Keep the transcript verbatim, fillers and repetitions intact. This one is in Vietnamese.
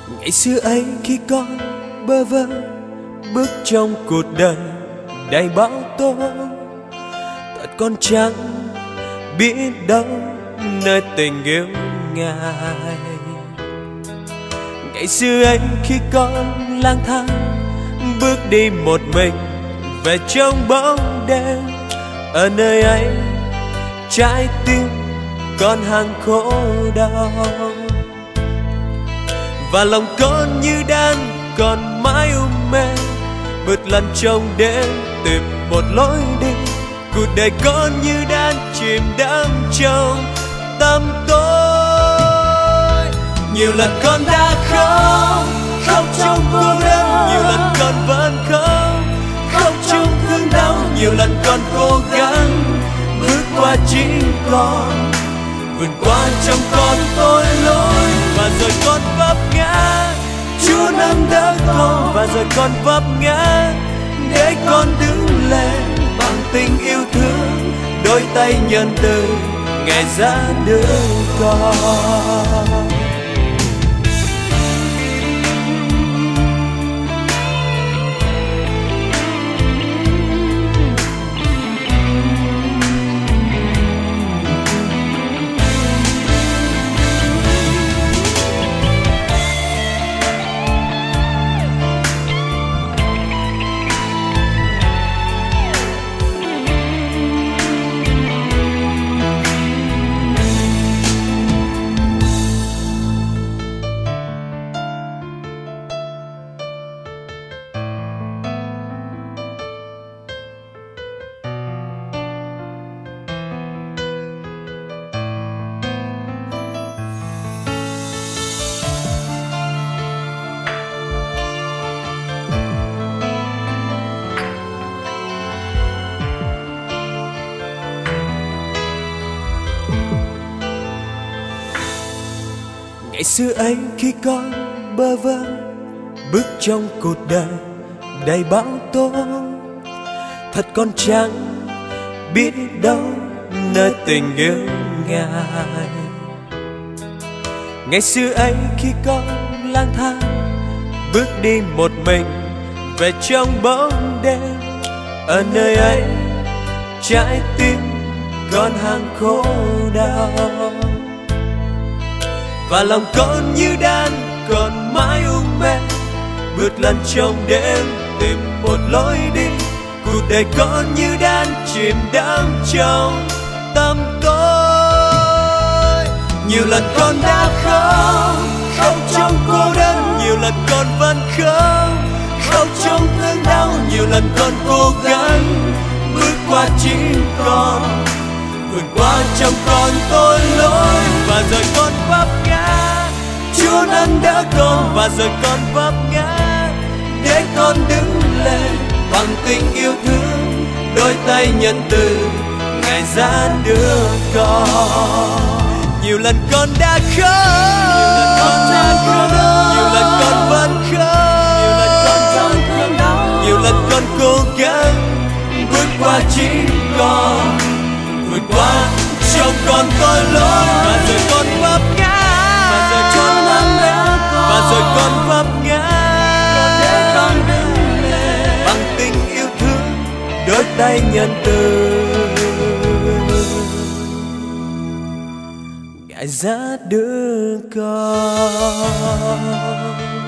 Ngày xưa ấy khi con bơ vơ bước trong cuộc đời đầy bão tố, thật con chẳng biết đâu nơi tình yêu ngài. Ngày xưa ấy khi con lang thang bước đi một mình về trong bóng đêm, ở nơi ấy trái tim con hàng khổ đau, và lòng con như đang còn mãi u mê, bứt lăn trong đêm tìm một lối đi. Cuộc đời con như đang chìm đắm trong tăm tối. Nhiều lần con đã khóc, khóc trong cô đơn. Nhiều lần con vẫn khóc, khóc trong thương đau. Nhiều lần con cố gắng bước qua chính con, vượt qua trong con tội lỗi, và rồi con vấp ngã. Chúa nâng đỡ con, và rồi con vấp ngã để con đứng lên bằng tình yêu thương. Đôi tay nhân từ Ngài ra đỡ con. Ngày xưa ấy khi con bơ vơ bước trong cuộc đời đầy bão tố, thật con chẳng biết đâu nơi tình yêu Ngài. Ngày xưa ấy khi con lang thang bước đi một mình về trong bóng đêm, ở nơi ấy trái tim con hàng khổ đau, và lòng con như đang còn mãi u mê, bước lăn trong đêm tìm một lối đi. Cuộc đời con như đang chìm đắm trong tăm tối. Nhiều lần con đã khóc, khóc trong cô đơn. Nhiều lần con vẫn khóc, khóc trong thương đau. Nhiều lần con cố gắng bước qua chính con, vượt qua trong con tội lỗi, và rồi con vấp ngã. Chúa nâng đỡ con, và rồi con vấp ngã để con đứng lên bằng tình yêu thương. Đôi tay nhân từ Ngài ra đưa con. Nhiều lần con đã khóc, nhiều lần con vẫn khóc, nhiều lần con cố gắng bước qua chính con, vượt qua trong con tội lỗi, và rồi con vấp ngã, và rồi con nâng đỡ con, và rồi con vấp ngã để con đứng lên bằng tình yêu thương. Đôi tay nhân từ Ngài ra đỡ con.